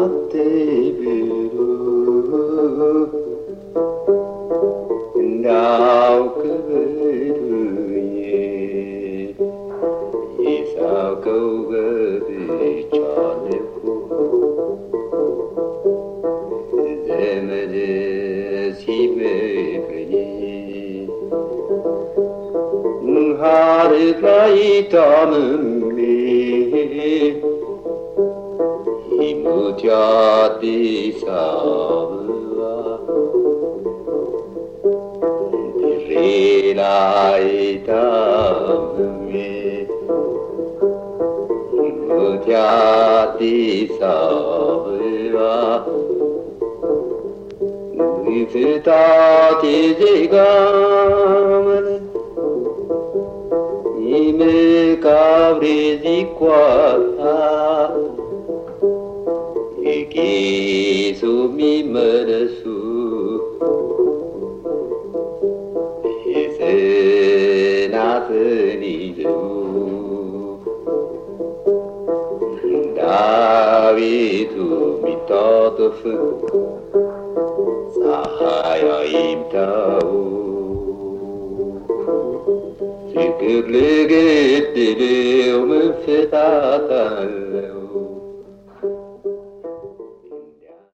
አትብሉ እንዳውቅ ብሉኝ የሳውቀው ገብቻለሁ ዘመድ ሲመክረኝ ሐረግ ላይ ታምሜ ይሙት የአዲስ አበባ ድሬ ላይ ታምሜ ይሙት የአዲስ አበባ ፍታት የዜጋ መለስ መቃብሬ ዚቋላ የቄሱ ሚመለሱ የጽናትን ይዘው ዳዊቱ ሚታጠፍ ፀሐይ አይምታው ፍቅር ልገድለው መፈታታል